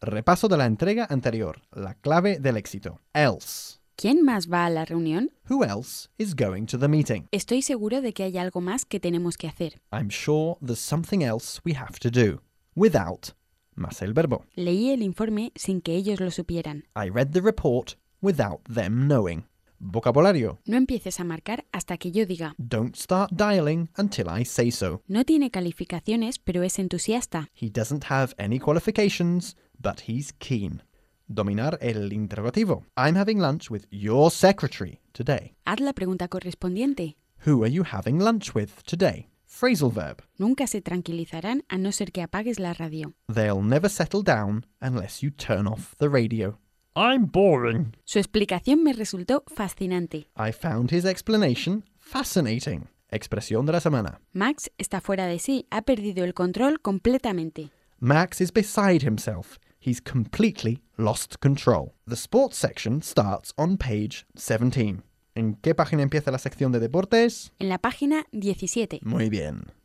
Repaso de la entrega anterior. La clave del éxito. Else. ¿Quién más va a la reunión? Who else is going to the meeting? Estoy seguro de que hay algo más que tenemos que hacer. I'm sure there's something else we have to do. Without, más el verbo. Leí el informe sin que ellos lo supieran. I read the report without them knowing. Vocabulario. No empieces a marcar hasta que yo diga. Don't start dialing until I say so. No tiene calificaciones, pero es entusiasta. He doesn't have any qualifications, but he's keen. Dominar el interrogativo. I'm having lunch with your secretary today. Haz la pregunta correspondiente. Who are you having lunch with today? Phrasal verb. Nunca se tranquilizarán a no ser que apagues la radio. They'll never settle down unless you turn off the radio. I'm boring. Su explicación me resultó fascinante. I found his explanation fascinating. Expresión de la semana. Max está fuera de sí, ha perdido el control completamente. Max is beside himself. He's completely lost control. The sports section starts on page 17. ¿En qué página empieza la sección de deportes? En la página 17. Muy bien.